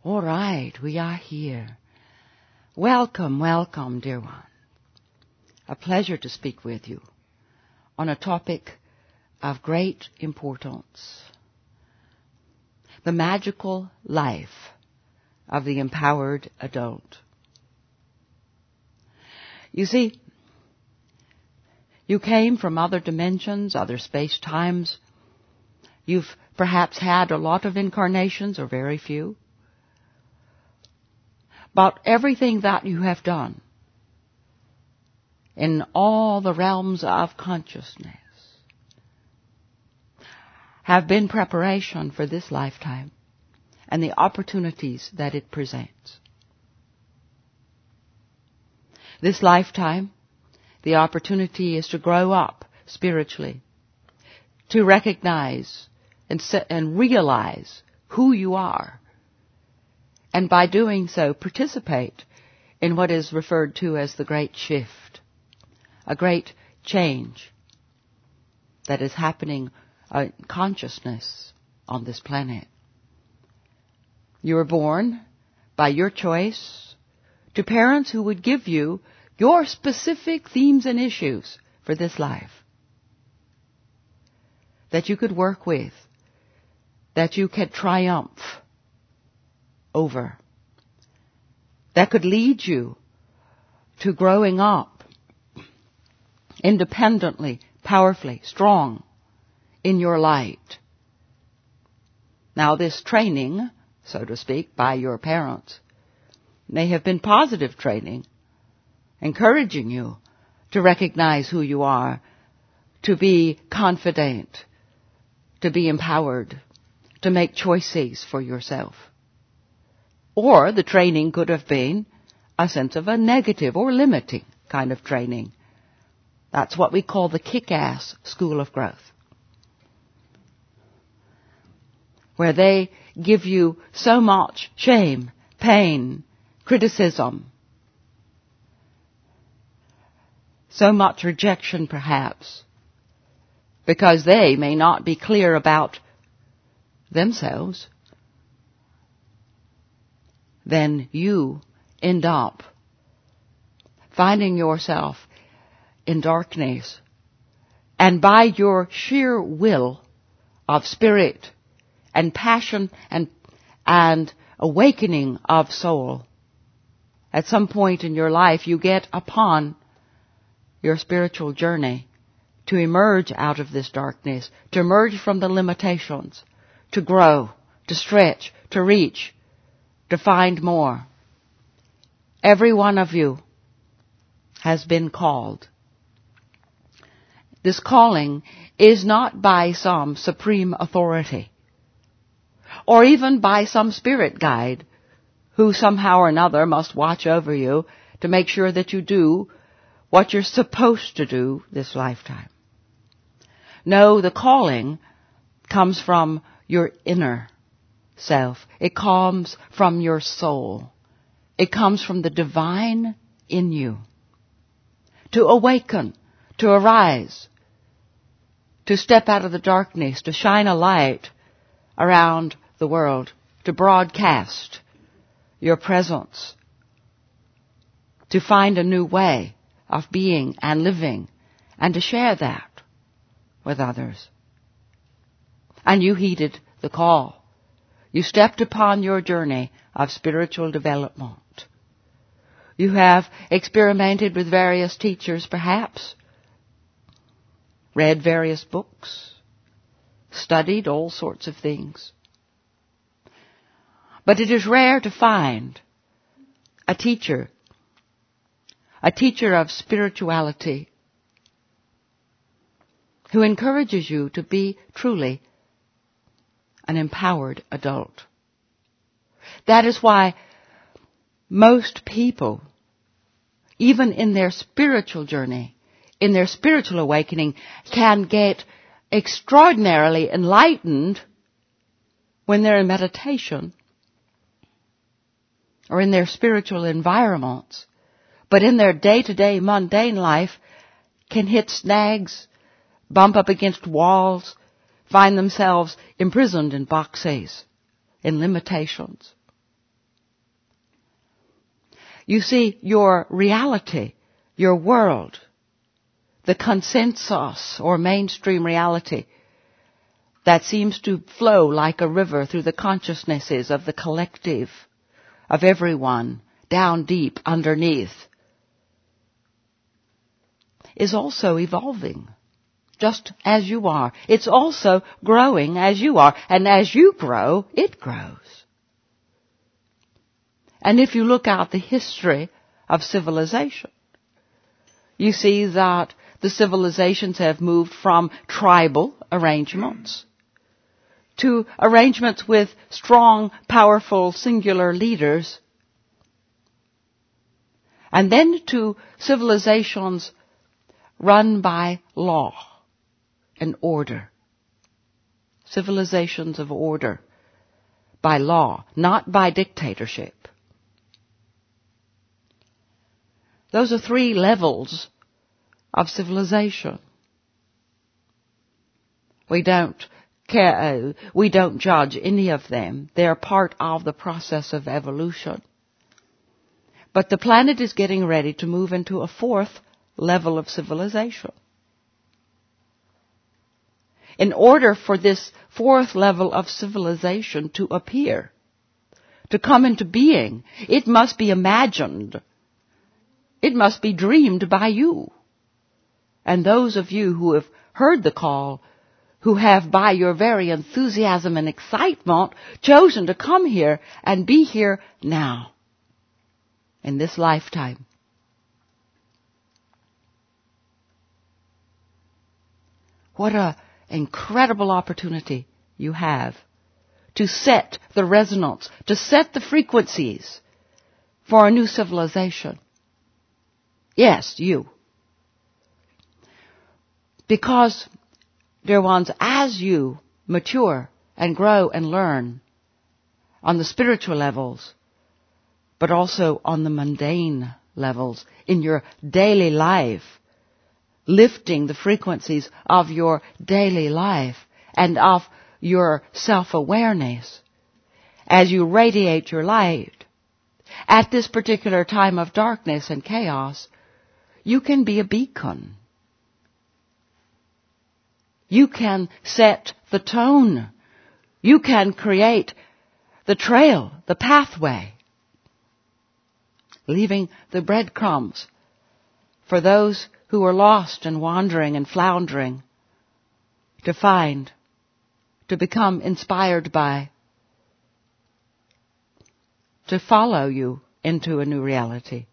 All right, we are here. Welcome, welcome, dear one. A pleasure to speak with you on a topic of great importance. The magical life of the empowered adult. You see, you came from other dimensions, other space-times. You've perhaps had a lot of incarnations or very few. But everything that you have done in all the realms of consciousness have been preparation for this lifetime and the opportunities that it presents. This lifetime, the opportunity is to grow up spiritually, to recognize and realize who you are, and by doing so, participate in what is referred to as the great shift, a great change that is happening in consciousness on this planet. You were born by your choice to parents who would give you your specific themes and issues for this life that you could work with, that you could triumph over, that could lead you to growing up independently, powerfully, strong in your light. Now, this training, so to speak, by your parents may have been positive training, encouraging you to recognize who you are, to be confident, to be empowered, to make choices for yourself. Or the training could have been a sense of a negative or limiting kind of training. That's what we call the kick-ass school of growth, where they give you so much shame, pain, criticism, so much rejection perhaps, because they may not be clear about themselves. Then you end up finding yourself in darkness, and by your sheer will of spirit and passion and awakening of soul, at some point in your life you get upon your spiritual journey to emerge out of this darkness, to emerge from the limitations, to grow, to stretch, to reach, to find more. Every one of you has been called. This calling is not by some supreme authority or even by some spirit guide who somehow or another must watch over you to make sure that you do what you're supposed to do this lifetime. No, the calling comes from your inner self. It comes from your soul. It comes from the divine in you. To awaken, to arise, to step out of the darkness, to shine a light around the world, to broadcast your presence, to find a new way of being and living, and to share that with others. And you heeded the call. You stepped upon your journey of spiritual development. You have experimented with various teachers, perhaps, read various books, studied all sorts of things. But it is rare to find a teacher of spirituality who encourages you to be truly an empowered adult. That is why most people, even in their spiritual journey, in their spiritual awakening, can get extraordinarily enlightened when they're in meditation or in their spiritual environments, but in their day-to-day mundane life can hit snags, bump up against walls, find themselves imprisoned in boxes, in limitations. You see, your reality, your world, the consensus or mainstream reality that seems to flow like a river through the consciousnesses of the collective, of everyone, down deep underneath, is also evolving, just as you are. It's also growing as you are, and as you grow, it grows. And if you look at the history of civilization, you see that the civilizations have moved from tribal arrangements to arrangements with strong, powerful, singular leaders, and then to civilizations run by law and order. Civilizations of order by law, not by dictatorship. Those are 3 levels of civilization. We don't judge any of them. They're part of the process of evolution. But the planet is getting ready to move into a 4th level of civilization. In order for this 4th level of civilization to appear, to come into being, it must be imagined. It must be dreamed by you. And those of you who have heard the call, who have by your very enthusiasm and excitement chosen to come here and be here now, in this lifetime. What an incredible opportunity you have to set the resonance, to set the frequencies for a new civilization. Yes, you. Because, dear ones, as you mature and grow and learn on the spiritual levels, but also on the mundane levels in your daily life, lifting the frequencies of your daily life and of your self-awareness, as you radiate your light, at this particular time of darkness and chaos, you can be a beacon. You can set the tone. You can create the trail, the pathway, leaving the breadcrumbs for those who are lost and wandering and floundering to find, to become inspired by, to follow you into a new reality.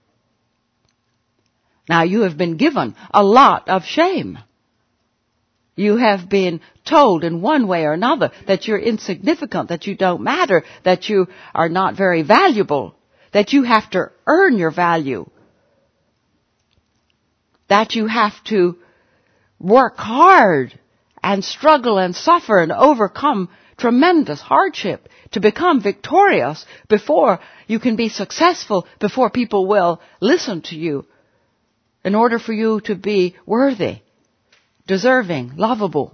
Now, you have been given a lot of shame. You have been told in one way or another that you're insignificant, that you don't matter, that you are not very valuable, that you have to earn your value, that you have to work hard and struggle and suffer and overcome tremendous hardship to become victorious before you can be successful, before people will listen to you, in order for you to be worthy, deserving, lovable,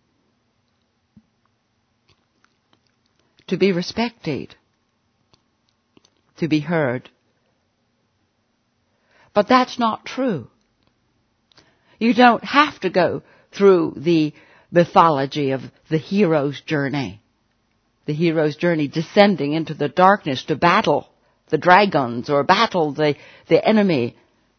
to be respected, to be heard. But that's not true. You don't have to go through the mythology of the hero's journey. The hero's journey descending into the darkness to battle the dragons or battle the enemy.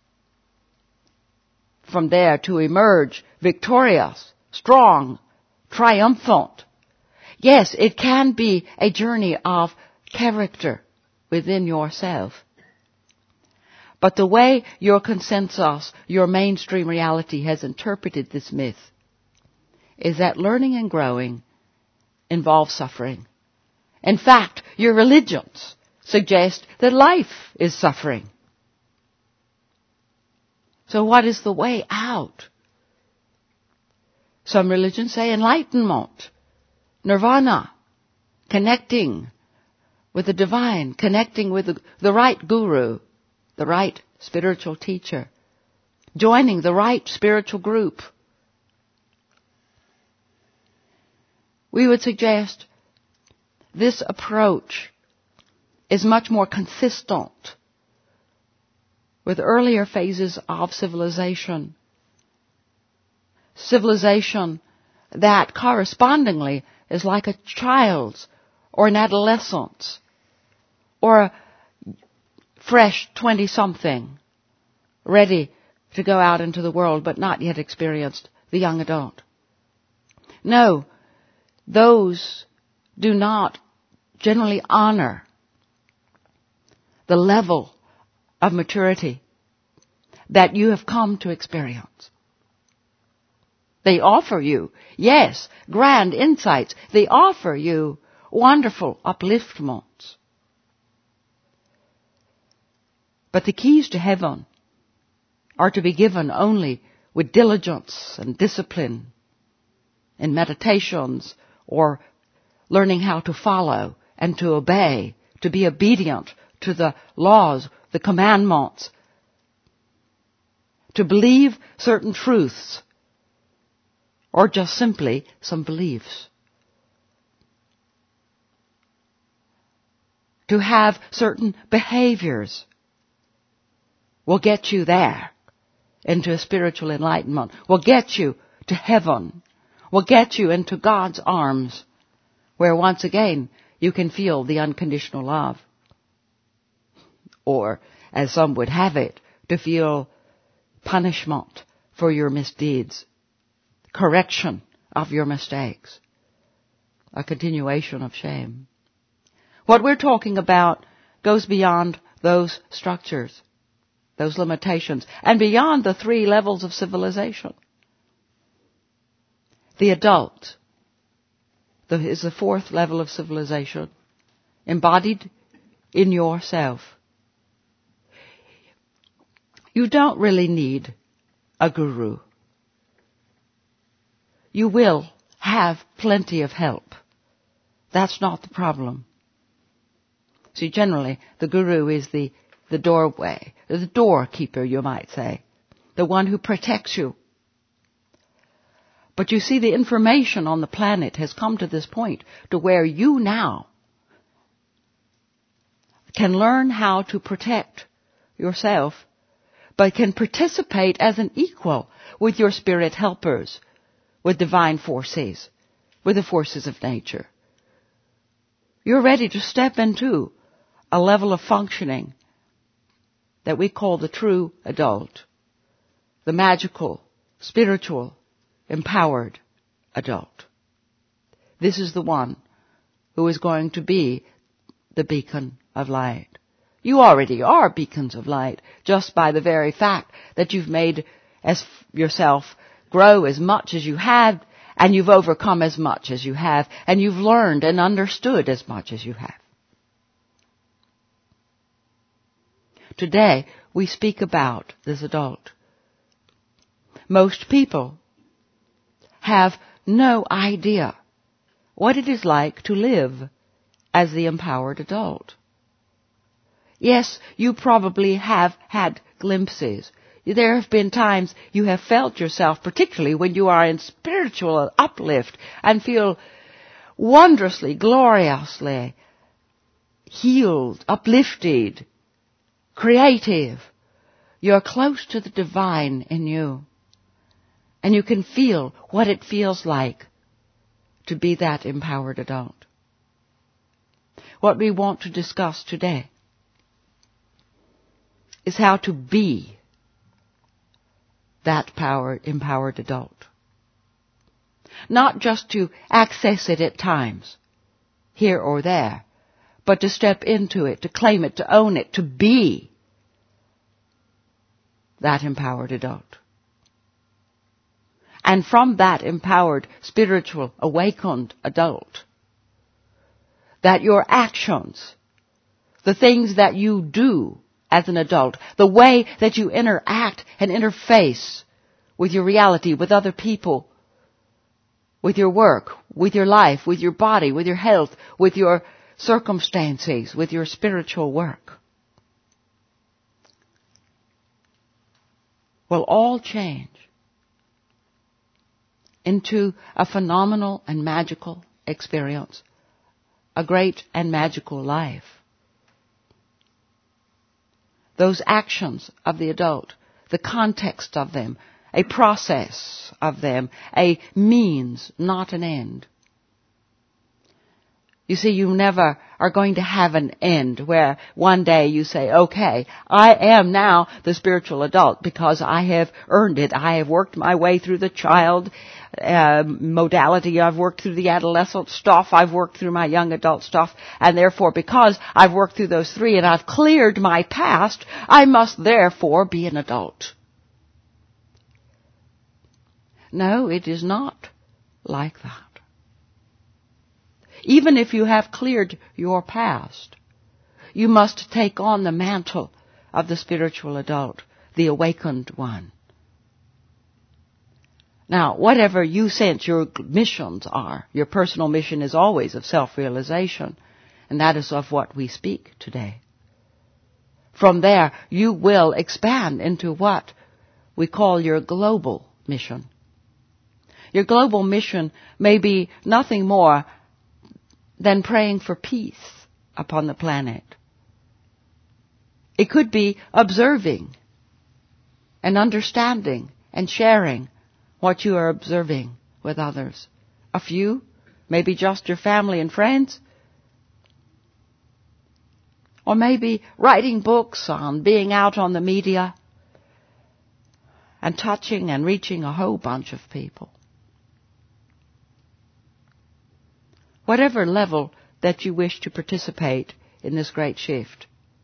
From there to emerge victorious, strong, triumphant. Yes, it can be a journey of character within yourself. But the way your consensus, your mainstream reality has interpreted this myth is that learning and growing involves suffering. In fact, your religions suggest that life is suffering. So what is the way out? Some religions say enlightenment, nirvana, connecting with the divine, connecting with the right guru, the right spiritual teacher, joining the right spiritual group. We would suggest this approach is much more consistent with earlier phases of civilization. Civilization that correspondingly is like a child's or an adolescent's or a fresh 20-something ready to go out into the world but not yet experienced the young adult. No, those do not generally honor the level of maturity that you have come to experience. They offer you, yes, grand insights. They offer you wonderful upliftments. But the keys to heaven are to be given only with diligence and discipline in meditations or learning how to follow and to obey, to be obedient to the laws, the commandments, to believe certain truths, or just simply some beliefs. To have certain behaviors will get you there into spiritual enlightenment, will get you to heaven, will get you into God's arms, where once again you can feel the unconditional love. Or, as some would have it, to feel punishment for your misdeeds, correction of your mistakes, a continuation of shame. What we're talking about goes beyond those structures, those limitations, and beyond the 3 levels of civilization. The adult is the 4th level of civilization, embodied in yourself. You don't really need a guru. You will have plenty of help. That's not the problem. See, generally, the guru is the doorway, the doorkeeper, you might say, the one who protects you. But you see, the information on the planet has come to this point to where you now can learn how to protect yourself, but can participate as an equal with your spirit helpers, with divine forces, with the forces of nature. You're ready to step into a level of functioning that we call the true adult, the magical, spiritual, empowered adult. This is the one who is going to be the beacon of light. You already are beacons of light just by the very fact that you've made yourself grow as much as you have, and you've overcome as much as you have, and you've learned and understood as much as you have. Today, we speak about this adult. Most people have no idea what it is like to live as the empowered adult. Yes, you probably have had glimpses. There have been times you have felt yourself, particularly when you are in spiritual uplift and feel wondrously, gloriously healed, uplifted, creative. You're close to the divine in you. And you can feel what it feels like to be that empowered adult. What we want to discuss today is how to be that empowered adult. Not just to access it at times, here or there, but to step into it, to claim it, to own it, to be that empowered adult. And from that empowered, spiritual, awakened adult, that your actions, the things that you do as an adult, the way that you interact and interface with your reality, with other people, with your work, with your life, with your body, with your health, with your circumstances, with your spiritual work, will all change into a phenomenal and magical experience, a great and magical life those actions of the adult, the context of them, a process of them, a means, not an end. You see, you never are going to have an end where one day you say, okay, I am now the spiritual adult because I have earned it. I have worked my way through the child modality. I've worked through the adolescent stuff. I've worked through my young adult stuff. And therefore, because I've worked through those three and I've cleared my past, I must therefore be an adult. No, it is not like that. Even if you have cleared your past, you must take on the mantle of the spiritual adult, the awakened one. Now, whatever you sense your missions are, your personal mission is always of self-realization, and that is of what we speak today. From there, you will expand into what we call your global mission. Your global mission may be nothing more than praying for peace upon the planet. It could be observing and understanding and sharing what you are observing with others. A few, maybe just your family and friends, or maybe writing books on being out on the media and touching and reaching a whole bunch of people. Whatever level that you wish to participate in this great shift,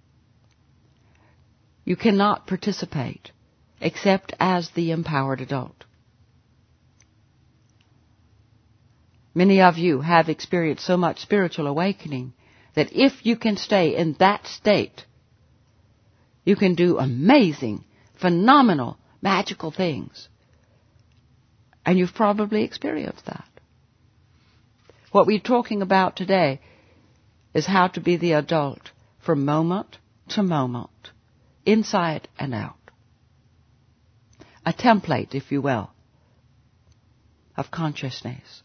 you cannot participate except as the empowered adult. Many of you have experienced so much spiritual awakening that if you can stay in that state, you can do amazing, phenomenal, magical things. And you've probably experienced that. What we're talking about today is how to be the adult from moment to moment, inside and out. A template, if you will, of consciousness.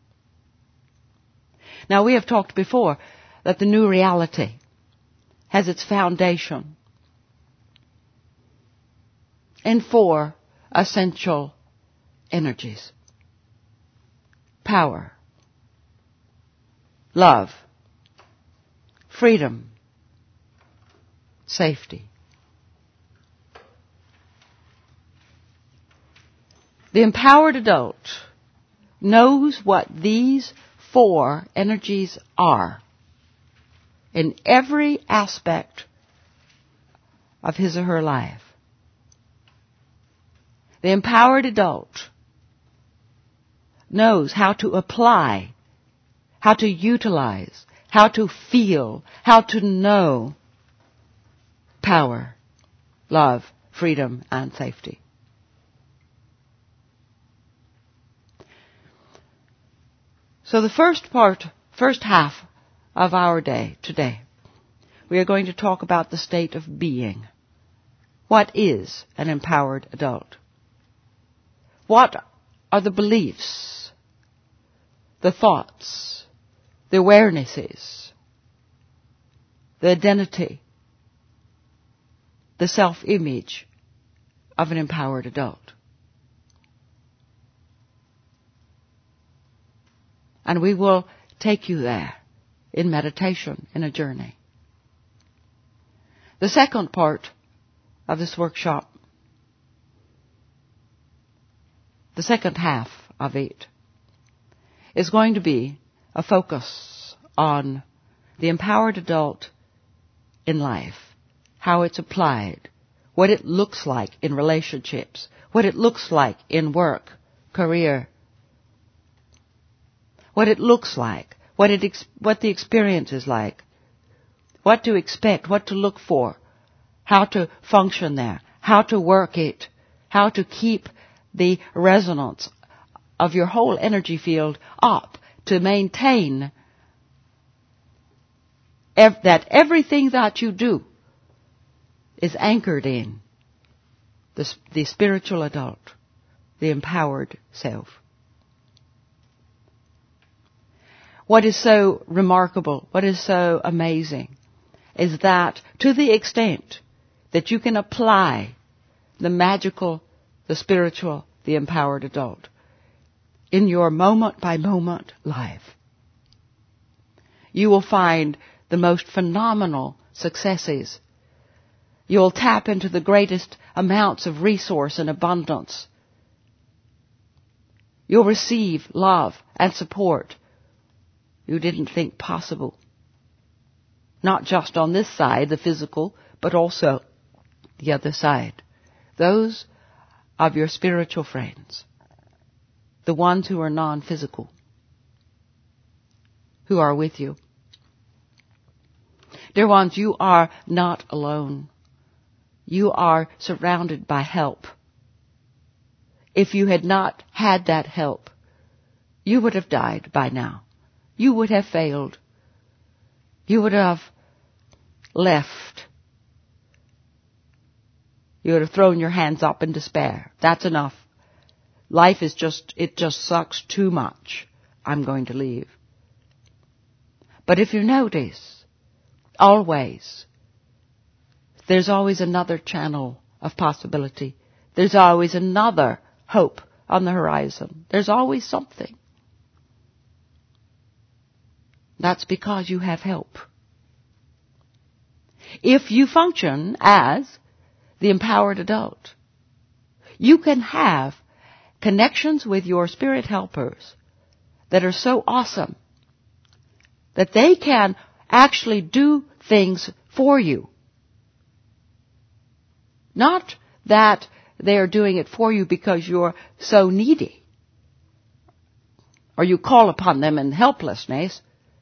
Now, we have talked before that the new reality has its foundation in 4 essential energies: power, love, freedom, safety. The empowered adult knows what these 4 energies are in every aspect of his or her life. The empowered adult knows how to apply, how to utilize, how to feel, how to know power, love, freedom, and safety. So the first half of our day today, we are going to talk about the state of being. What is an empowered adult? What are the beliefs, the thoughts, the awarenesses, the identity, the self-image of an empowered adult? And we will take you there in meditation, in a journey. The second part of this workshop, the second half of it, is going to be a focus on the empowered adult in life, how it's applied, what it looks like in relationships, what it looks like in work, career, what it looks like, what the experience is like, what to expect, what to look for, how to function there, how to work it, how to keep the resonance of your whole energy field up to maintain that everything that you do is anchored in the spiritual adult, the empowered self. What is so remarkable, what is so amazing, is that to the extent that you can apply the magical, the spiritual, the empowered adult in your moment-by-moment life. You will find the most phenomenal successes. You'll tap into the greatest amounts of resource and abundance. You'll receive love and support you didn't think possible. Not just on this side, the physical, but also the other side. Those of your spiritual friends, the ones who are non-physical, who are with you. Dear ones, you are not alone. You are surrounded by help. If you had not had that help, you would have died by now. You would have failed. You would have left. You would have thrown your hands up in despair. That's enough. Life is it just sucks too much. I'm going to leave. But if you notice, always, there's always another channel of possibility. There's always another hope on the horizon. There's always something. That's because you have help. If you function as the empowered adult, you can have connections with your spirit helpers that are so awesome that they can actually do things for you. Not that they are doing it for you because you're so needy or you call upon them in helplessness,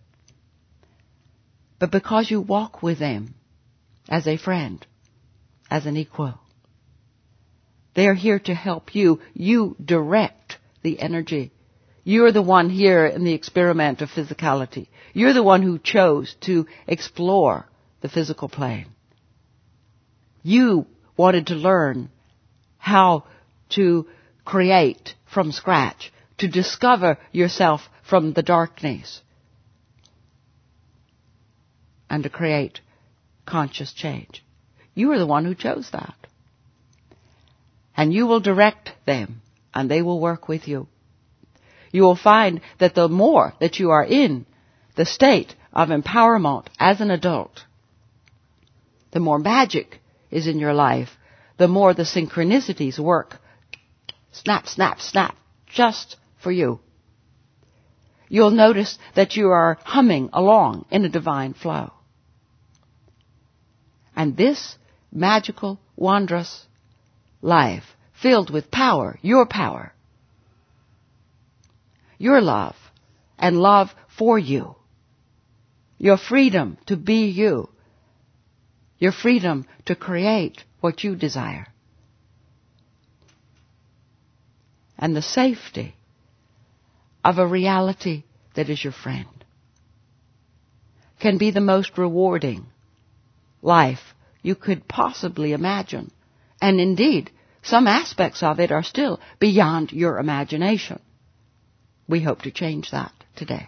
but because you walk with them as a friend, as an equal. They're here to help you. You direct the energy. You're the one here in the experiment of physicality. You're the one who chose to explore the physical plane. You wanted to learn how to create from scratch, to discover yourself from the darkness, and to create conscious change. You are the one who chose that. And you will direct them, and they will work with you. You will find that the more that you are in the state of empowerment as an adult, the more magic is in your life, the more the synchronicities work. Snap, snap, snap, just for you. You'll notice that you are humming along in a divine flow. And this magical, wondrous life, filled with power, your love, and love for you, your freedom to be you, your freedom to create what you desire, and the safety of a reality that is your friend, can be the most rewarding life you could possibly imagine. And indeed, some aspects of it are still beyond your imagination. We hope to change that today.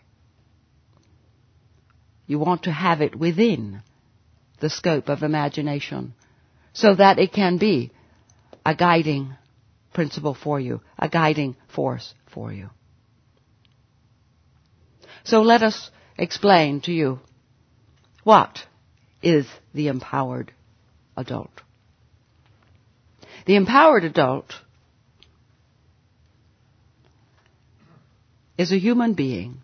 You want to have it within the scope of imagination so that it can be a guiding principle for you, a guiding force for you. So let us explain to you what is the empowered adult. The empowered adult is a human being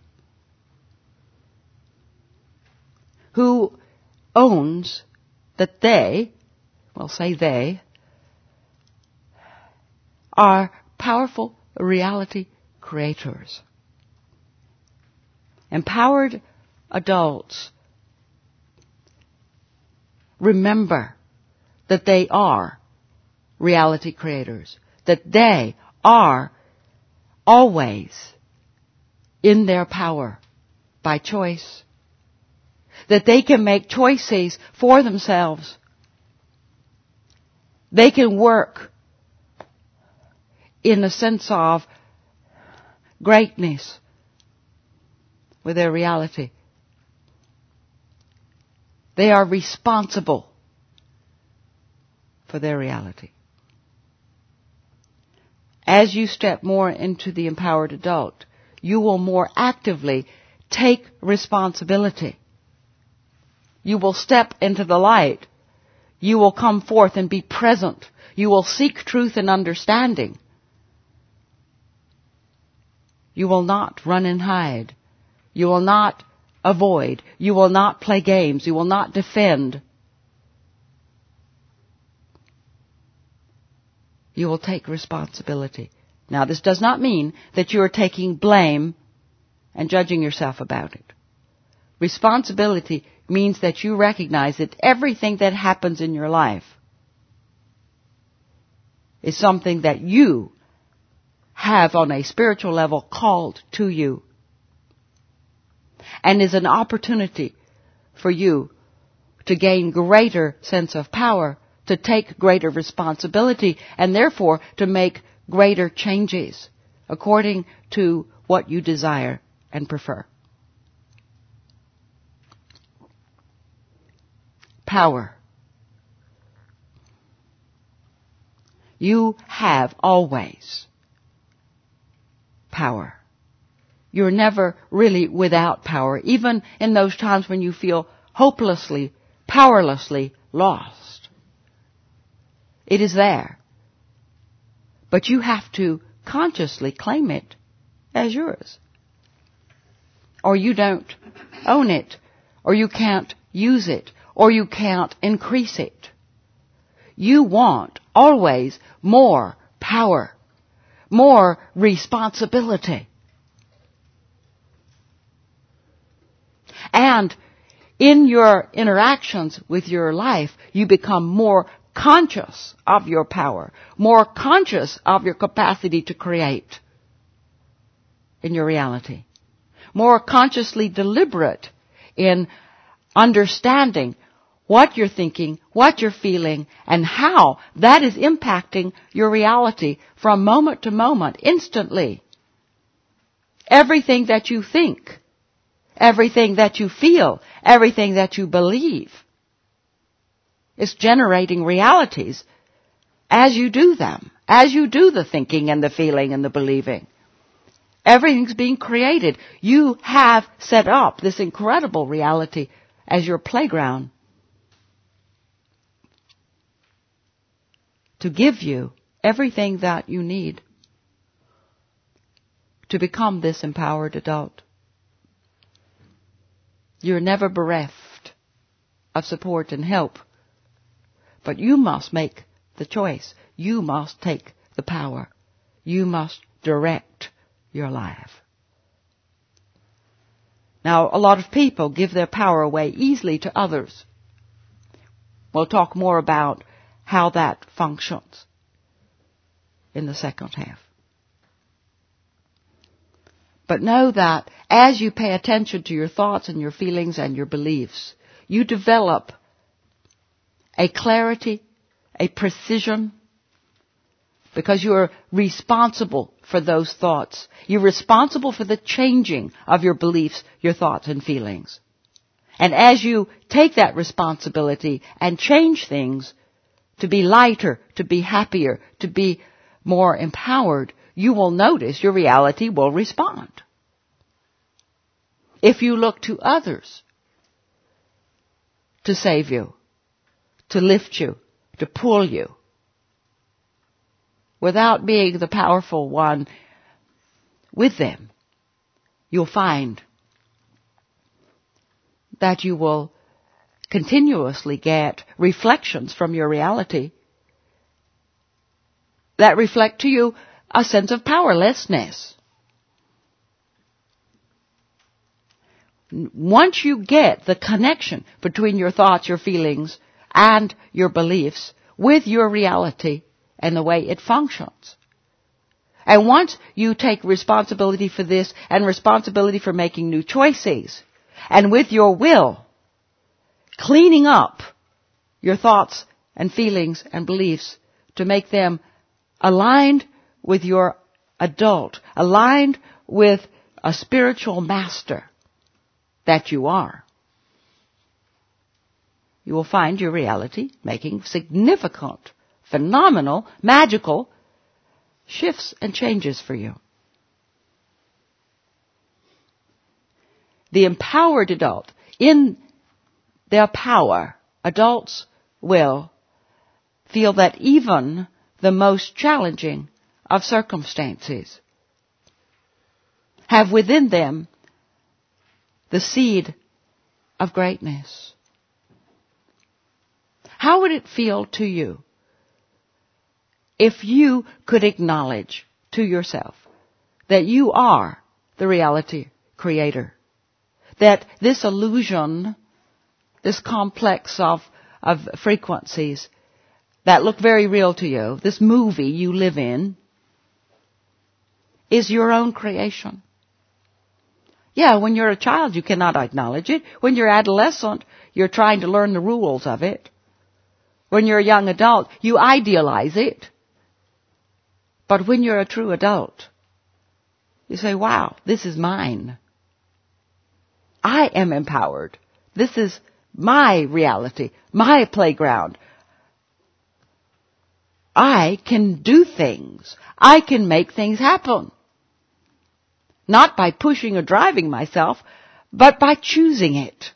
who owns that they, we'll say they, are powerful reality creators. Empowered adults remember that they are reality creators, that they are always in their power by choice, that they can make choices for themselves. They can work in a sense of greatness with their reality. They are responsible for their reality. As you step more into the empowered adult, you will more actively take responsibility. You will step into the light. You will come forth and be present. You will seek truth and understanding. You will not run and hide. You will not avoid. You will not play games. You will not defend. You will take responsibility. Now, this does not mean that you are taking blame and judging yourself about it. Responsibility means that you recognize that everything that happens in your life is something that you have on a spiritual level called to you, and is an opportunity for you to gain greater sense of power, to take greater responsibility, and therefore to make greater changes according to what you desire and prefer. Power. You have always power. You're never really without power, even in those times when you feel hopelessly, powerlessly lost. It is there. But you have to consciously claim it as yours. Or you don't own it, or you can't use it, or you can't increase it. You want always more power, more responsibility. And in your interactions with your life, you become more conscious of your power, more conscious of your capacity to create in your reality, more consciously deliberate in understanding what you're thinking, what you're feeling, and how that is impacting your reality from moment to moment, instantly. Everything that you think, everything that you feel, everything that you believe is generating realities as you do them, as you do the thinking and the feeling and the believing. Everything's being created. You have set up this incredible reality as your playground to give you everything that you need to become this empowered adult. You're never bereft of support and help, but you must make the choice. You must take the power. You must direct your life. Now, a lot of people give their power away easily to others. We'll talk more about how that functions in the second half. But know that as you pay attention to your thoughts and your feelings and your beliefs, you develop a clarity, a precision, because you are responsible for those thoughts. You're responsible for the changing of your beliefs, your thoughts and feelings. And as you take that responsibility and change things to be lighter, to be happier, to be more empowered, you will notice your reality will respond. If you look to others to save you, to lift you, to pull you, without being the powerful one with them, you'll find that you will continuously get reflections from your reality that reflect to you a sense of powerlessness. Once you get the connection between your thoughts, your feelings, and your beliefs with your reality and the way it functions, and once you take responsibility for this and responsibility for making new choices, and with your will, cleaning up your thoughts and feelings and beliefs to make them aligned with your adult, aligned with a spiritual master that you are, you will find your reality making significant phenomenal, magical shifts and changes for you. The empowered adult, in their power, adults will feel that even the most challenging of circumstances have within them the seed of greatness. How would it feel to you if you could acknowledge to yourself that you are the reality creator? That this illusion, this complex of frequencies that look very real to you, this movie you live in, is your own creation. Yeah, when you're a child, you cannot acknowledge it. When you're adolescent, you're trying to learn the rules of it. When you're a young adult, you idealize it. But when you're a true adult, you say, wow, this is mine. I am empowered. This is my reality, my playground. I can do things. I can make things happen. Not by pushing or driving myself, but by choosing it.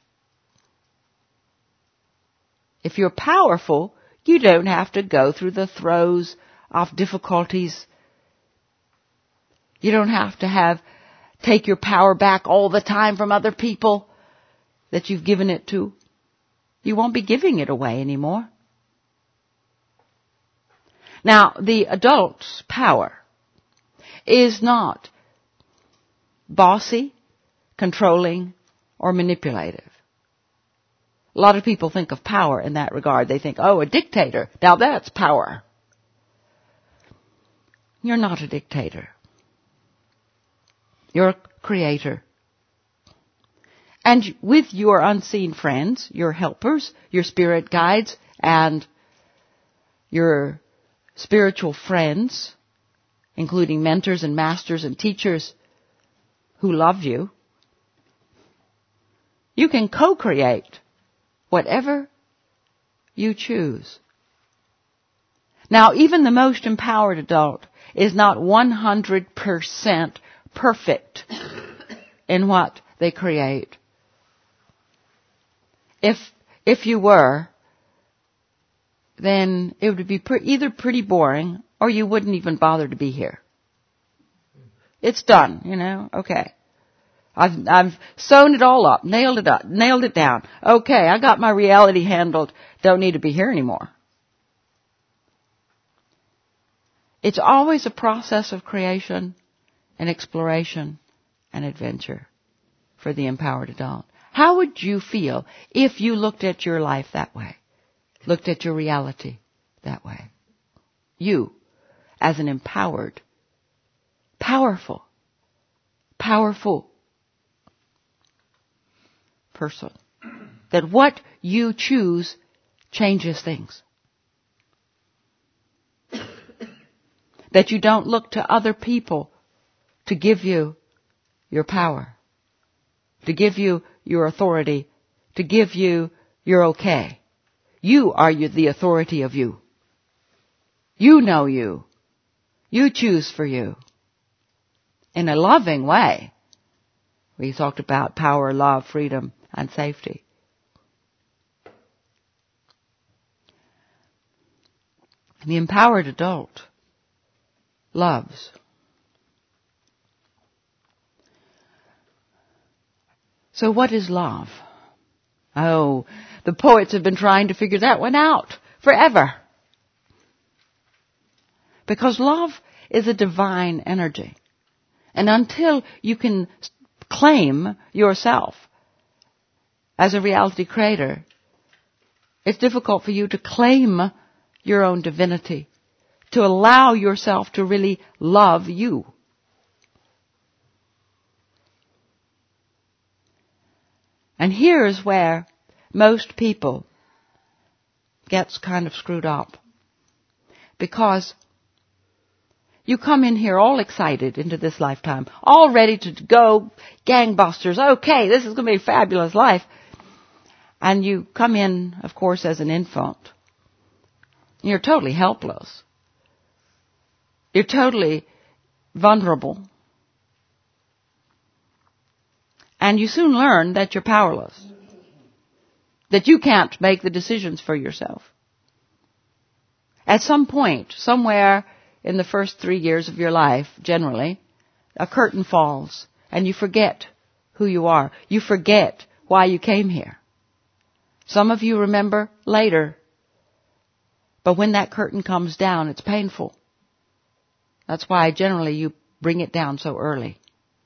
If you're powerful, you don't have to go through the throes of difficulties. You don't have to take your power back all the time from other people that you've given it to. You won't be giving it away anymore. Now, the adult's power is not bossy, controlling, or manipulative. A lot of people think of power in that regard. They think, oh, a dictator. Now that's power. You're not a dictator. You're a creator. And with your unseen friends, your helpers, your spirit guides, and your spiritual friends, including mentors and masters and teachers who love you, you can co-create whatever you choose. Now, even the most empowered adult is not 100% perfect in what they create. If you were, then it would be either pretty boring or you wouldn't even bother to be here. It's done, okay. I've sewn it all up, nailed it down. Okay, I got my reality handled. Don't need to be here anymore. It's always a process of creation and exploration and adventure for the empowered adult. How would you feel if you looked at your life that way? Looked at your reality that way? You, as an empowered, powerful person. That what you choose changes things. That you don't look to other people to give you your power, to give you your authority, to give you your okay. You are the authority of you. You know you. You choose for you. In a loving way. We talked about power, love, freedom, and safety. The empowered adult loves. So what is love? Oh, the poets have been trying to figure that one out forever. Because love is a divine energy. And until you can claim yourself as a reality creator, it's difficult for you to claim your own divinity, to allow yourself to really love you. And here's where most people gets kind of screwed up. Because you come in here all excited into this lifetime, all ready to go gangbusters. Okay, this is going to be a fabulous life. And you come in, of course, as an infant. You're totally helpless. You're totally vulnerable. And you soon learn that you're powerless. That you can't make the decisions for yourself. At some point, somewhere in the first 3 years of your life, generally, a curtain falls and you forget who you are. You forget why you came here. Some of you remember later. But when that curtain comes down, it's painful. That's why generally you bring it down so early.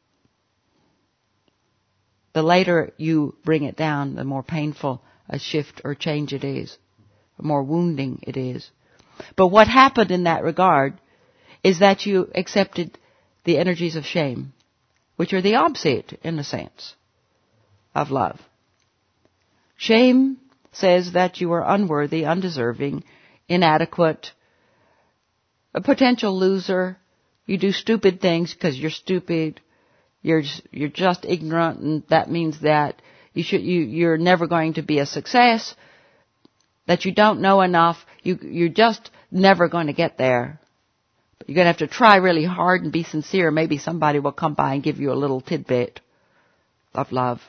The later you bring it down, the more painful a shift or change it is, the more wounding it is. But what happened in that regard is that you accepted the energies of shame, which are the opposite, in a sense, of love. Shame says that you are unworthy, undeserving, inadequate, a potential loser. You do stupid things because you're stupid. You're just ignorant, and that means that you're never going to be a success. That you don't know enough. You're just never going to get there. You're going to have to try really hard and be sincere. Maybe somebody will come by and give you a little tidbit of love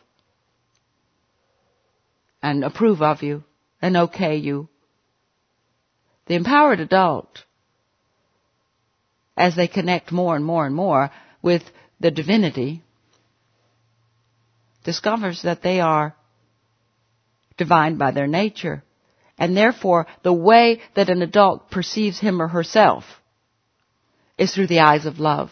and approve of you and okay you. The empowered adult, as they connect more and more and more with the divinity, discovers that they are divine by their nature. And therefore, the way that an adult perceives him or herself is through the eyes of love.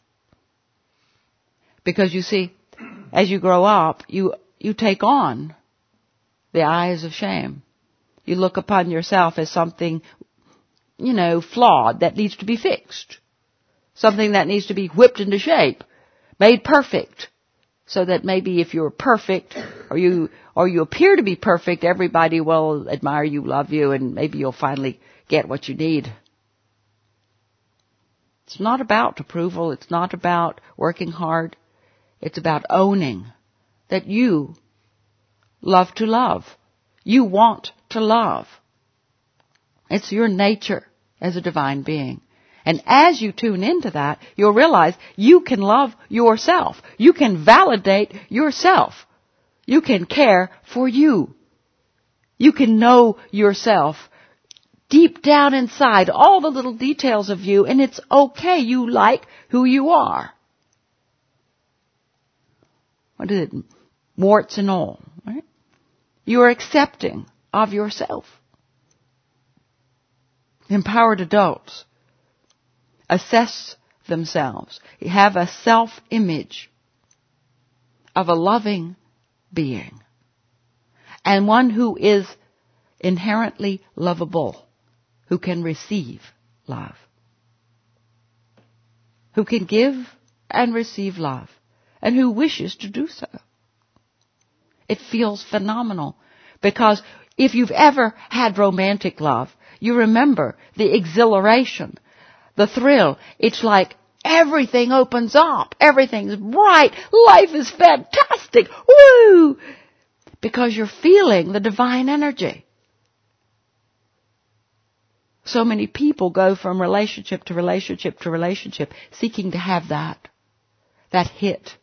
Because you see, as you grow up, you take on the eyes of shame. You look upon yourself as something, flawed that needs to be fixed. Something that needs to be whipped into shape, made perfect. So that maybe if you're perfect, or you appear to be perfect, everybody will admire you, love you, and maybe you'll finally get what you need. It's not about approval. It's not about working hard. It's about owning that you love to love. You want to love. It's your nature as a divine being. And as you tune into that, you'll realize you can love yourself. You can validate yourself. You can care for you. You can know yourself deep down inside, all the little details of you, and it's okay. You like who you are. What is it? Warts and all, right? You are accepting of yourself. Empowered adults assess themselves, have a self-image of a loving being, and one who is inherently lovable, who can receive love, who can give and receive love, and who wishes to do so. It feels phenomenal, because if you've ever had romantic love, you remember the exhilaration, the thrill. It's like everything opens up. Everything's bright. Life is fantastic. Woo! Because you're feeling the divine energy. So many people go from relationship to relationship to relationship seeking to have that hit.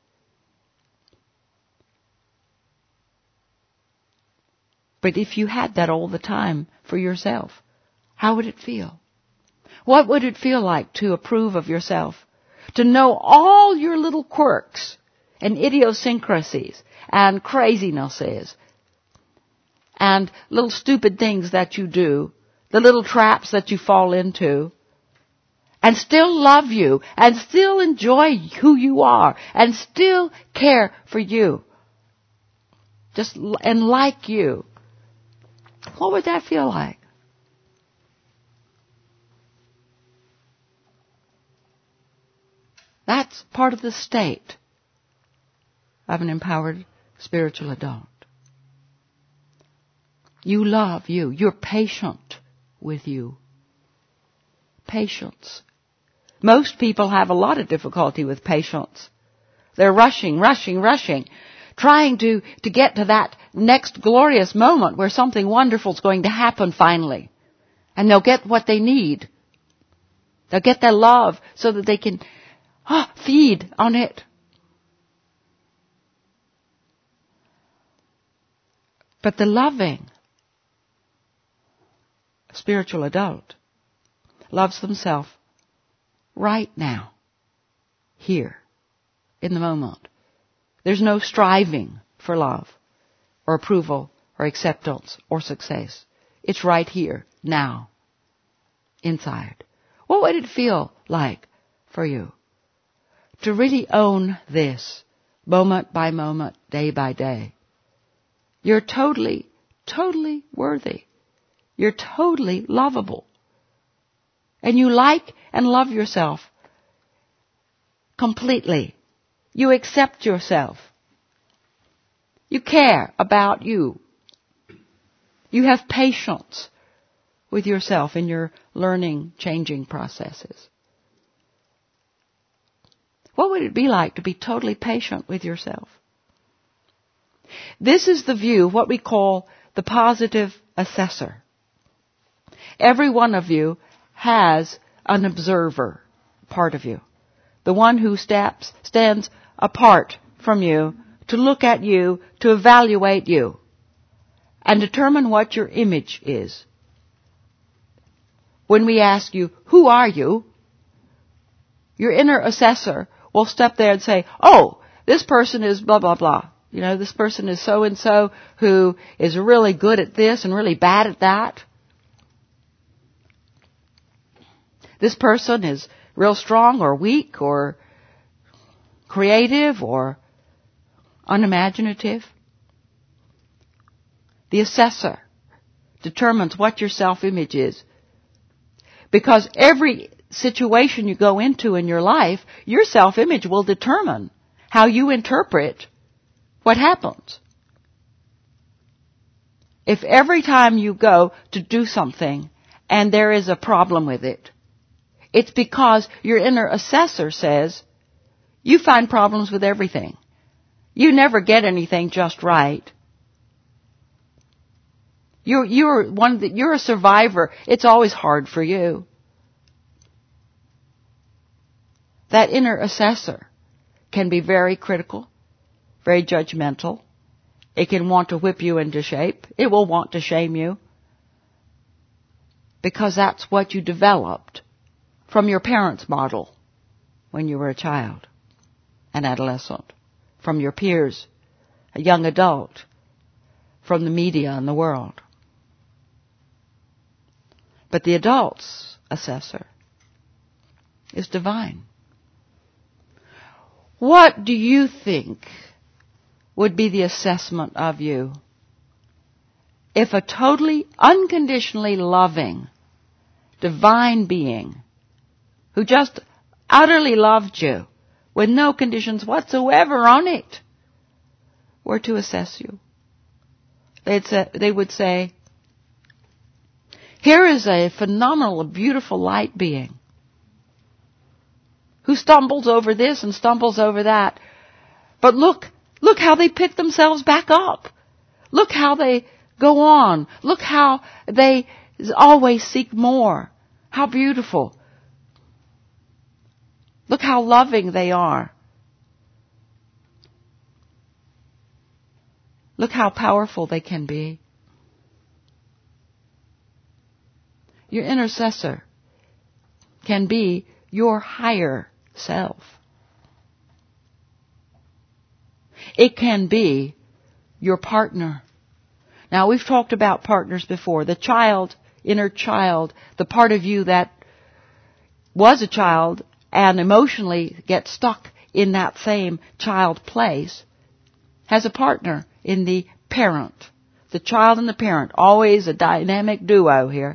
But if you had that all the time for yourself, how would it feel? What would it feel like to approve of yourself? To know all your little quirks and idiosyncrasies and crazinesses and little stupid things that you do, the little traps that you fall into, and still love you and still enjoy who you are and still care for you and like you. What would that feel like? That's part of the state of an empowered spiritual adult. You love you. You're patient with you. Patience. Most people have a lot of difficulty with patience. They're rushing, trying to get to that next glorious moment where something wonderful is going to happen finally. And they'll get what they need. They'll get their love so that they can feed on it. But the loving spiritual adult loves themselves right now, here, in the moment. There's no striving for love or approval or acceptance or success. It's right here, now, inside. What would it feel like for you to really own this moment by moment, day by day? You're totally, totally worthy. You're totally lovable. And you like and love yourself completely. You accept yourself. You care about you. You have patience with yourself in your learning, changing processes. What would it be like to be totally patient with yourself? This is the view, what we call the positive assessor. Every one of you has an observer part of you. The one who stands apart from you to look at you, to evaluate you, and determine what your image is. When we ask you, who are you? Your inner assessor will step there and say, oh, this person is blah, blah, blah. You know, this person is so-and-so who is really good at this and really bad at that. This person is real strong or weak or creative or unimaginative. The assessor determines what your self-image is. Because every situation you go into in your life, your self-image will determine how you interpret what happens. If every time you go to do something and there is a problem with it, it's because your inner assessor says, you find problems with everything. You never get anything just right. You're a survivor. It's always hard for you. That inner assessor can be very critical, very judgmental. It can want to whip you into shape. It will want to shame you. Because that's what you developed from your parents' model when you were a child, an adolescent, from your peers, a young adult, from the media and the world. But the adult's assessor is divine. What do you think would be the assessment of you if a totally, unconditionally loving, divine being who just utterly loved you with no conditions whatsoever on it were to assess you? They would say, here is a phenomenal, beautiful light being who stumbles over this and stumbles over that. But look how they pick themselves back up. Look how they go on. Look how they always seek more. How beautiful. Look how loving they are. Look how powerful they can be. Your intercessor can be your higher self. It can be your partner. Now, we've talked about partners before. The child, inner child, the part of you that was a child and emotionally gets stuck in that same child place, has a partner in the parent. The child and the parent, always a dynamic duo here.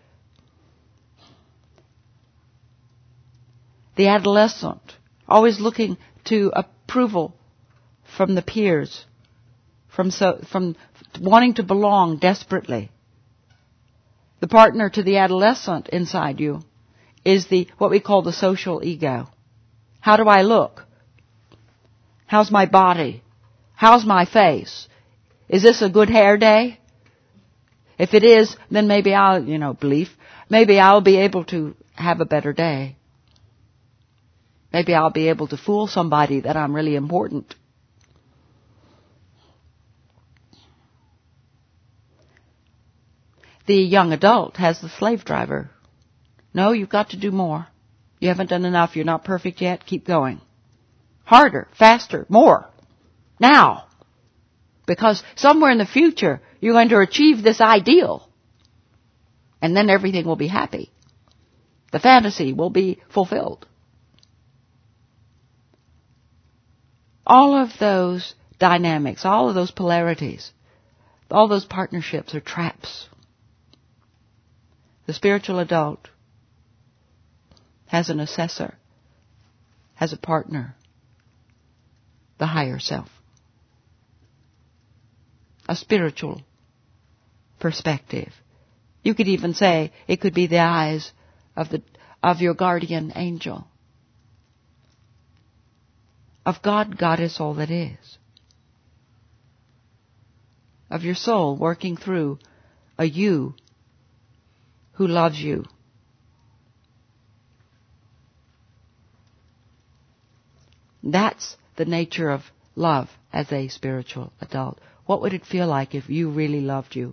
The adolescent, always looking to approval from the peers, from wanting to belong desperately. The partner to the adolescent inside you is what we call the social ego. How do I look? How's my body? How's my face? Is this a good hair day? If it is, then maybe maybe I'll be able to have a better day. Maybe I'll be able to fool somebody that I'm really important. The young adult has the slave driver. No, you've got to do more. You haven't done enough. You're not perfect yet. Keep going. Harder, faster, more. Now. Because somewhere in the future, you're going to achieve this ideal. And then everything will be happy. The fantasy will be fulfilled. All of those dynamics, all of those polarities, all those partnerships are traps. The spiritual adult has an assessor, has a partner, the higher self. A spiritual perspective. You could even say it could be the eyes of your guardian angel. Of God, Goddess, all that is. Of your soul working through a you who loves you. That's the nature of love as a spiritual adult. What would it feel like if you really loved you?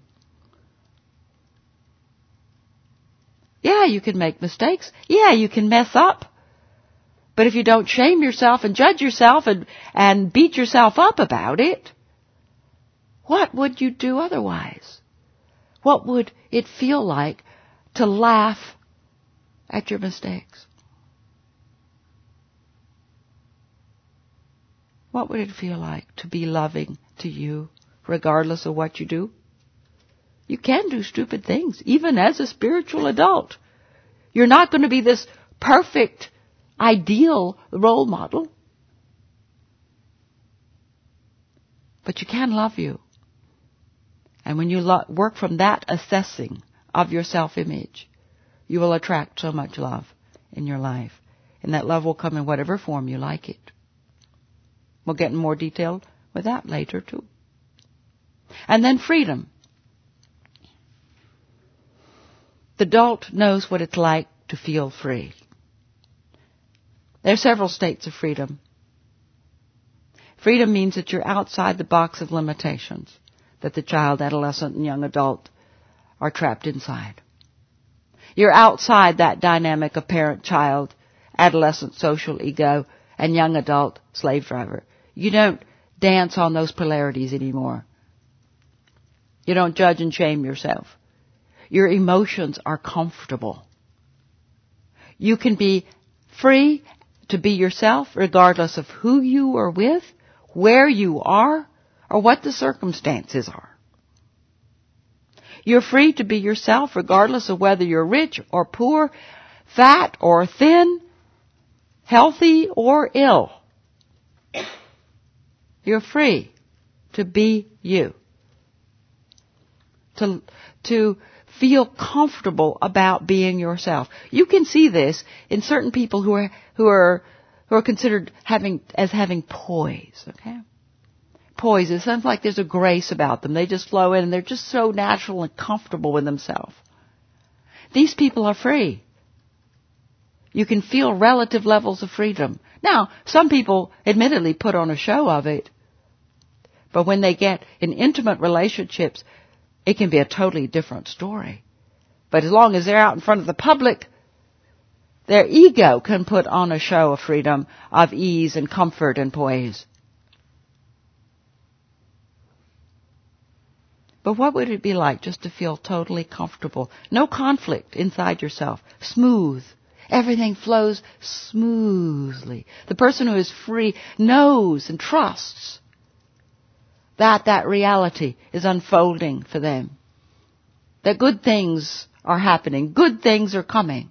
Yeah, you can make mistakes. Yeah, you can mess up. But if you don't shame yourself and judge yourself and beat yourself up about it, what would you do otherwise? What would it feel like to laugh at your mistakes? What would it feel like to be loving to you, regardless of what you do? You can do stupid things, even as a spiritual adult. You're not going to be this perfect, ideal role model. But you can love you. And when you work from that assessing of your self-image, you will attract so much love in your life. And that love will come in whatever form you like it. We'll get in more detail with that later too. And then freedom. The adult knows what it's like to feel free. There are several states of freedom. Freedom means that you're outside the box of limitations that the child, adolescent, and young adult are trapped inside. You're outside that dynamic of parent, child, adolescent, social ego, and young adult, slave driver. You don't dance on those polarities anymore. You don't judge and shame yourself. Your emotions are comfortable. You can be free to be yourself regardless of who you are with, where you are, or what the circumstances are. You're free to be yourself regardless of whether you're rich or poor, fat or thin, healthy or ill. You're free to be you. To feel comfortable about being yourself. You can see this in certain people who are considered having poise, okay? Poise, it sounds like there's a grace about them. They just flow in and they're just so natural and comfortable with themselves. These people are free. You can feel relative levels of freedom. Now, some people admittedly put on a show of it, but when they get in intimate relationships, it can be a totally different story. But as long as they're out in front of the public, their ego can put on a show of freedom, of ease and comfort and poise. But what would it be like just to feel totally comfortable? No conflict inside yourself. Smooth. Everything flows smoothly. The person who is free knows and trusts that reality is unfolding for them. That good things are happening. Good things are coming.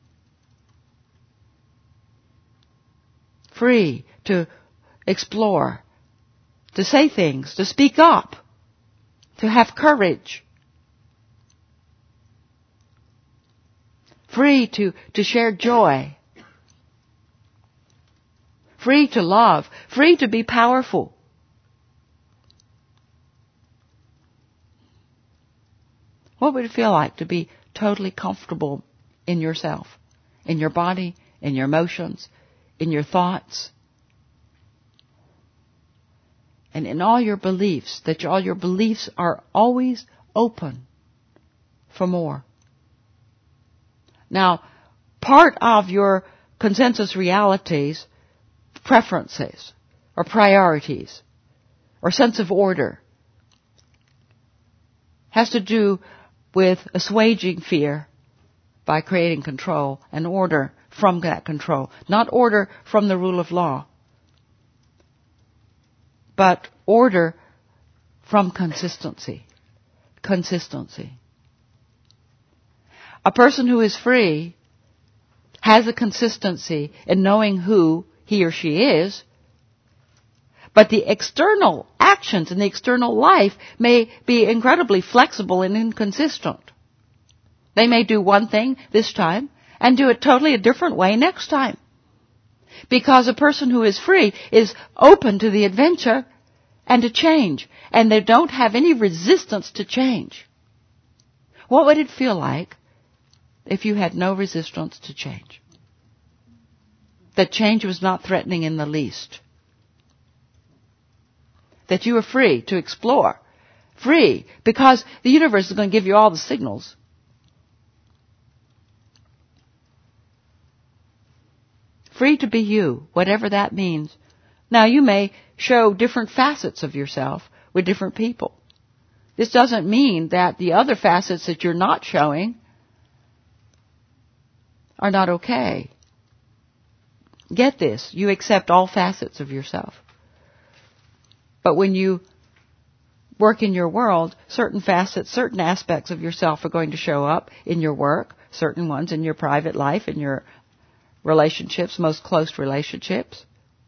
Free to explore, to say things, to speak up, to have courage. Free to share joy. Free to love. Free to be powerful. What would it feel like to be totally comfortable in yourself, in your body, in your emotions, in your thoughts, and in all your beliefs, that all your beliefs are always open for more? Now, part of your consensus realities, preferences, or priorities, or sense of order, has to do with assuaging fear by creating control and order from that control. Not order from the rule of law, but order from consistency. Consistency. A person who is free has a consistency in knowing who he or she is, but the external actions and the external life may be incredibly flexible and inconsistent. They may do one thing this time and do it totally a different way next time. Because a person who is free is open to the adventure and to change, and they don't have any resistance to change. What would it feel like if you had no resistance to change? That change was not threatening in the least. That you were free to explore. Free, because the universe is going to give you all the signals. Free to be you, whatever that means. Now, you may show different facets of yourself with different people. This doesn't mean that the other facets that you're not showing are not okay. Get this, you accept all facets of yourself. But when you work in your world, certain facets, certain aspects of yourself are going to show up in your work, certain ones in your private life, in your relationships, most close relationships.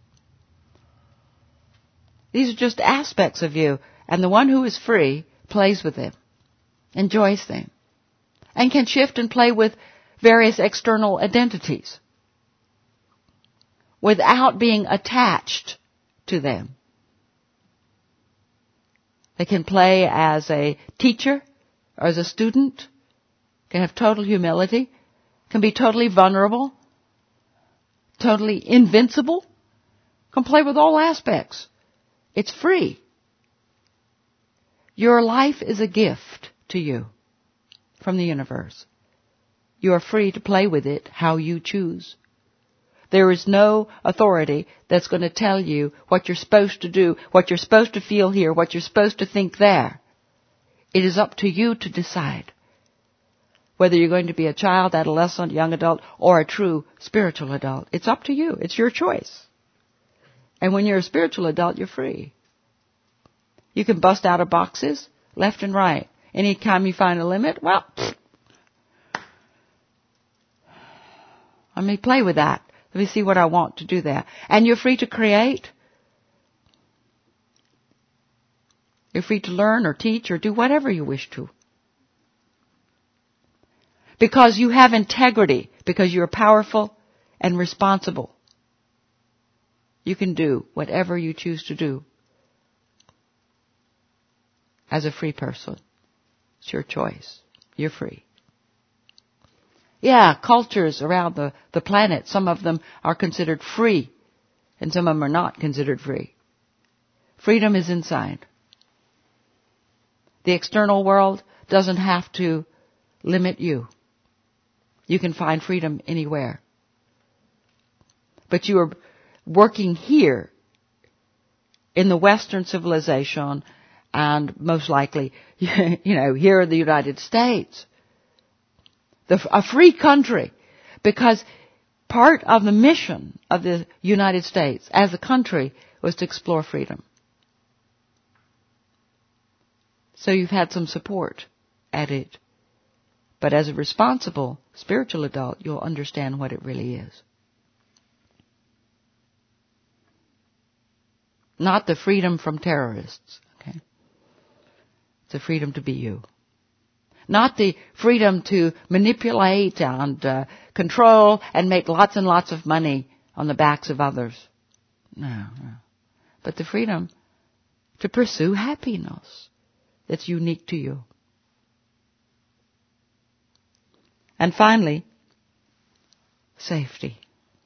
These are just aspects of you, and the one who is free plays with them, enjoys them, and can shift and play with various external identities without being attached to them. They can play as a teacher or as a student, can have total humility, can be totally vulnerable, totally invincible, can play with all aspects. It's free. Your life is a gift to you from the universe. You are free to play with it how you choose. There is no authority that's going to tell you what you're supposed to do, what you're supposed to feel here, what you're supposed to think there. It is up to you to decide whether you're going to be a child, adolescent, young adult, or a true spiritual adult. It's up to you. It's your choice. And when you're a spiritual adult, you're free. You can bust out of boxes left and right. Anytime you find a limit, well, let me play with that. Let me see what I want to do there. And you're free to create. You're free to learn or teach or do whatever you wish to. Because you have integrity, because you're powerful and responsible. You can do whatever you choose to do as a free person. It's your choice. You're free. Yeah, cultures around the planet, some of them are considered free, and some of them are not considered free. Freedom is inside. The external world doesn't have to limit you. You can find freedom anywhere. But you are working here in the Western civilization, and most likely, here in the United States. A free country, because part of the mission of the United States as a country was to explore freedom. So you've had some support at it. But as a responsible spiritual adult, you'll understand what it really is. Not the freedom from terrorists, okay? It's the freedom to be you. Not the freedom to manipulate and control and make lots and lots of money on the backs of others. No. But the freedom to pursue happiness that's unique to you. And finally, safety.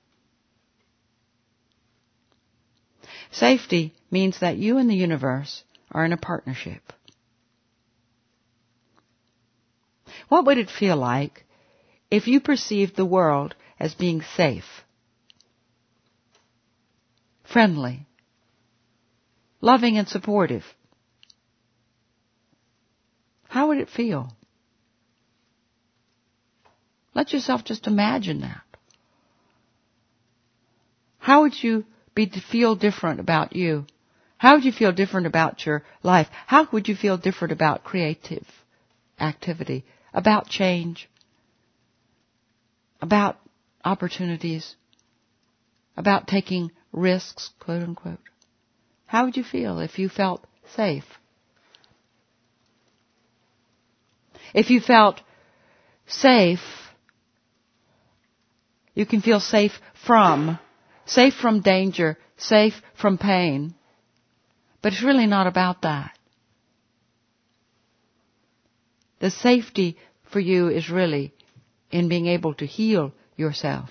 Safety means that you and the universe are in a partnership. What would it feel like if you perceived the world as being safe, friendly, loving and supportive? How would it feel? Let yourself just imagine that. How would you feel different about you? How would you feel different about your life? How would you feel different about creative activity, about change, about opportunities, about taking risks, quote unquote? How would you feel if you felt safe? If you felt safe, you can feel safe from danger, safe from pain. But it's really not about that. The safety for you is really in being able to heal yourself,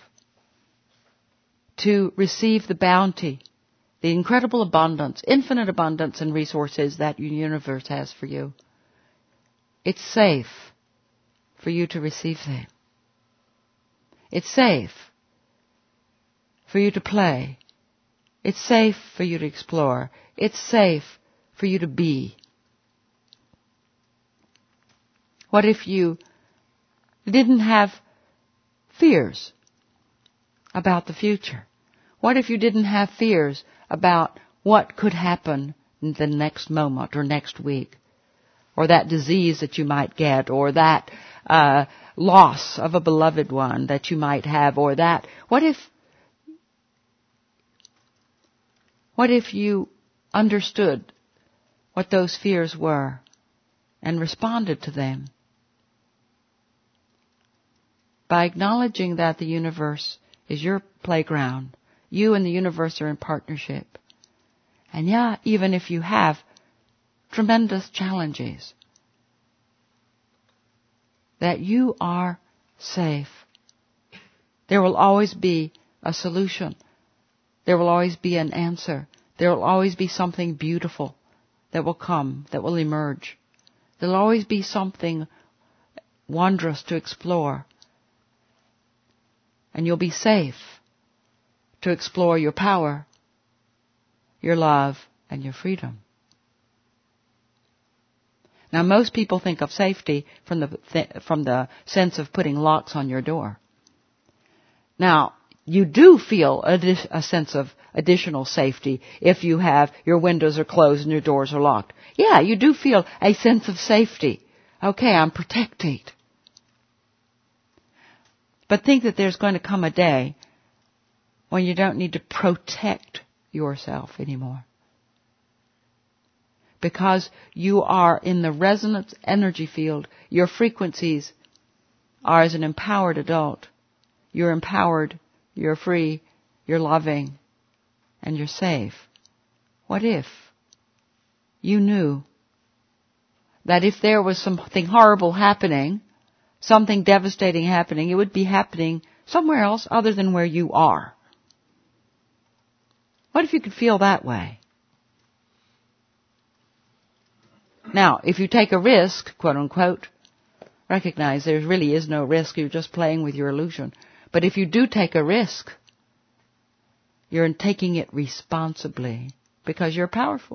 to receive the bounty, the incredible abundance, infinite abundance and resources that the universe has for you. It's safe for you to receive them. It's safe for you to play. It's safe for you to explore. It's safe for you to be. What if you didn't have fears about the future? What if you didn't have fears about what could happen in the next moment or next week? Or that disease that you might get, or that loss of a beloved one that you might have, or that. What if you understood what those fears were and responded to them by acknowledging that the universe is your playground? You and the universe are in partnership. And yeah, even if you have tremendous challenges, that you are safe. There will always be a solution. There will always be an answer. There will always be something beautiful that will come, that will emerge. There will always be something wondrous to explore. And you'll be safe to explore your power, your love, and your freedom. Now, most people think of safety from the sense of putting locks on your door. Now, you do feel a sense of additional safety if you have your windows are closed and your doors are locked. Yeah, you do feel a sense of safety. Okay, I'm protected. But think that there's going to come a day when you don't need to protect yourself anymore. Because you are in the resonance energy field, your frequencies are as an empowered adult. You're empowered, you're free, you're loving, and you're safe. What if you knew that if there was something horrible happening, something devastating happening, it would be happening somewhere else other than where you are? What if you could feel that way? Now, if you take a risk, quote unquote, recognize there really is no risk, you're just playing with your illusion. But if you do take a risk, you're taking it responsibly because you're powerful.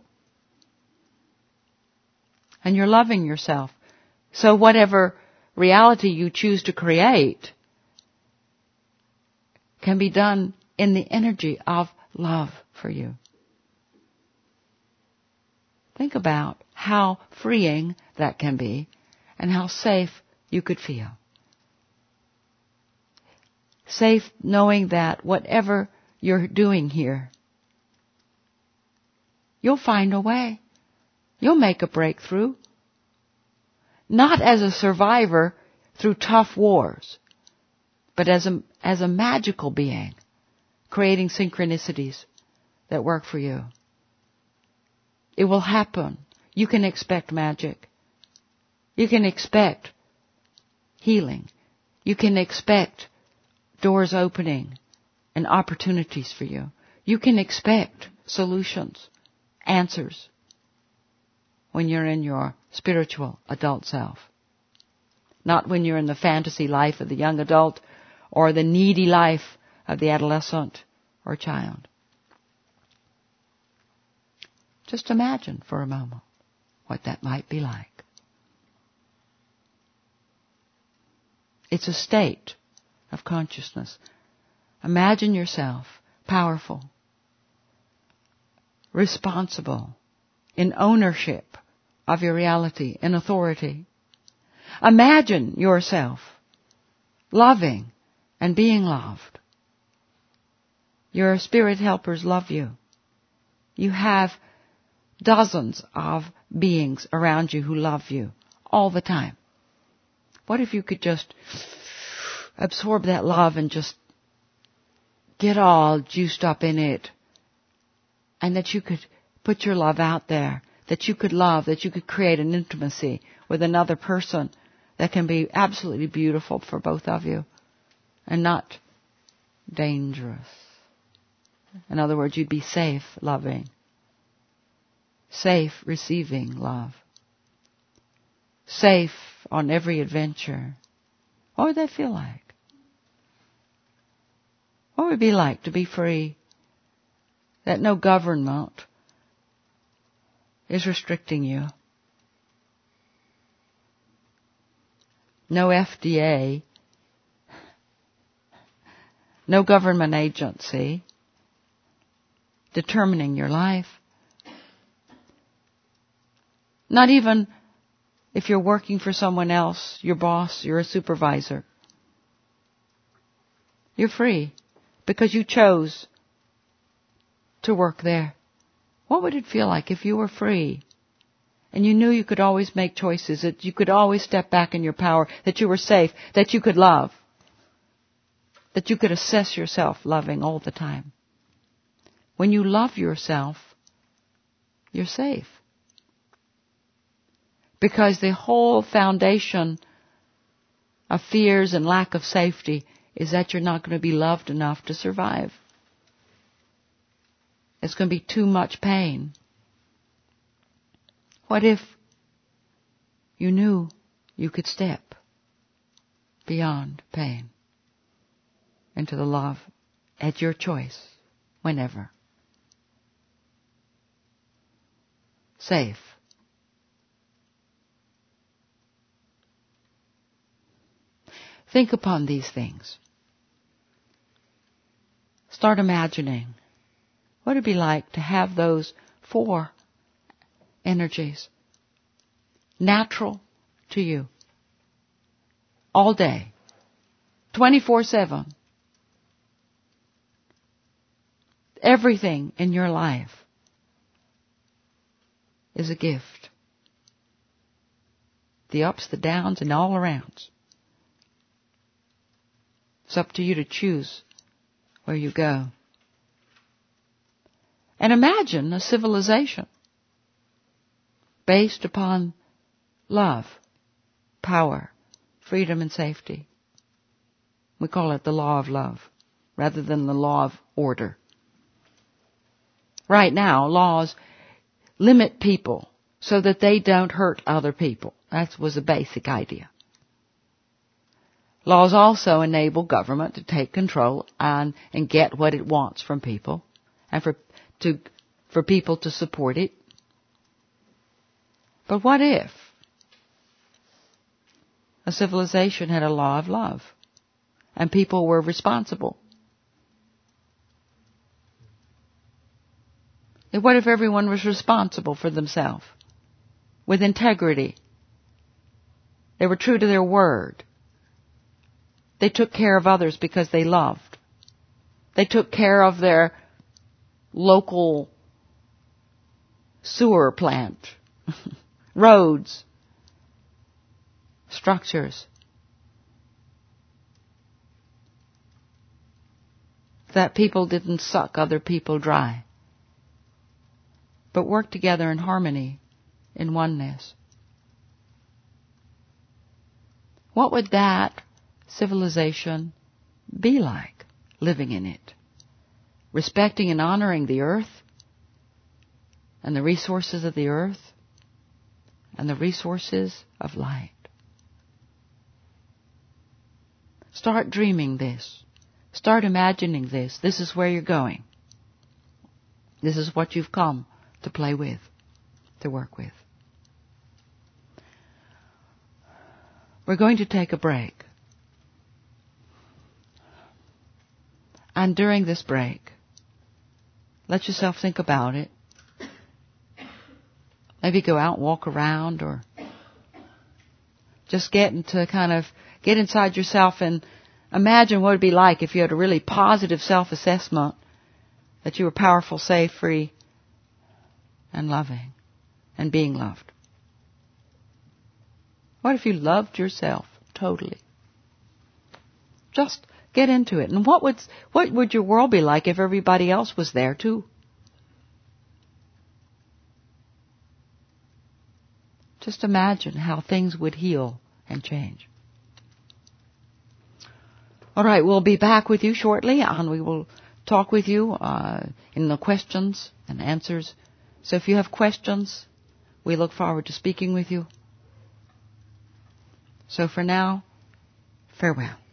And you're loving yourself. So whatever reality you choose to create can be done in the energy of love for you. Think about how freeing that can be and how safe you could feel. Safe knowing that whatever you're doing here, you'll find a way. You'll make a breakthrough. Not as a survivor through tough wars, but as a magical being, creating synchronicities that work for you. It will happen. You can expect magic. You can expect healing. You can expect doors opening and opportunities for you. You can expect solutions, answers, when you're in your spiritual adult self. Not when you're in the fantasy life of the young adult or the needy life of the adolescent or child. Just imagine for a moment what that might be like. It's a state of consciousness. Imagine yourself powerful, responsible, in ownership of your reality, in authority. Imagine yourself loving and being loved. Your spirit helpers love you. You have dozens of beings around you who love you all the time. What if you could just absorb that love and just get all juiced up in it, and that you could put your love out there, that you could love, that you could create an intimacy with another person that can be absolutely beautiful for both of you and not dangerous. In other words, you'd be safe loving, safe receiving love, safe on every adventure. What would that feel like? What would it be like to be free? That no government is restricting you. No FDA, no government agency determining your life. Not even if you're working for someone else, your boss, you're a supervisor. You're free because you chose to work there. What would it feel like if you were free and you knew you could always make choices, that you could always step back in your power, that you were safe, that you could love, that you could assess yourself loving all the time? When you love yourself, you're safe. Because the whole foundation of fears and lack of safety is that you're not going to be loved enough to survive. It's going to be too much pain. What if you knew you could step beyond pain into the love at your choice, whenever? Safe. Think upon these things. Start imagining what it'd be like to have those four energies natural to you all day, 24/7. Everything in your life is a gift. The ups, the downs, and all arounds. It's up to you to choose where you go. And imagine a civilization based upon love, power, freedom, and safety. We call it the law of love rather than the law of order. Right now, laws limit people so that they don't hurt other people. That was a basic idea. Laws also enable government to take control and get what it wants from people, and for people to support it. But what if a civilization had a law of love and people were responsible? And what if everyone was responsible for themselves with integrity? They were true to their word. They took care of others because they loved. They took care of their local sewer plant, roads, structures. That people didn't suck other people dry, but worked together in harmony, in oneness. What would that civilization be like living in it? Respecting and honoring the earth and the resources of the earth and the resources of light. Start dreaming this. Start imagining this. This is where you're going. This is what you've come to play with, to work with. We're going to take a break. And during this break, let yourself think about it. Maybe go out and walk around, or just get inside yourself and imagine what it would be like if you had a really positive self-assessment that you were powerful, safe, free, and loving, and being loved. What if you loved yourself totally? Just get into it. And what would your world be like if everybody else was there too? Just imagine how things would heal and change. All right, we'll be back with you shortly, and we will talk with you in the questions and answers. So if you have questions, we look forward to speaking with you. So for now, farewell.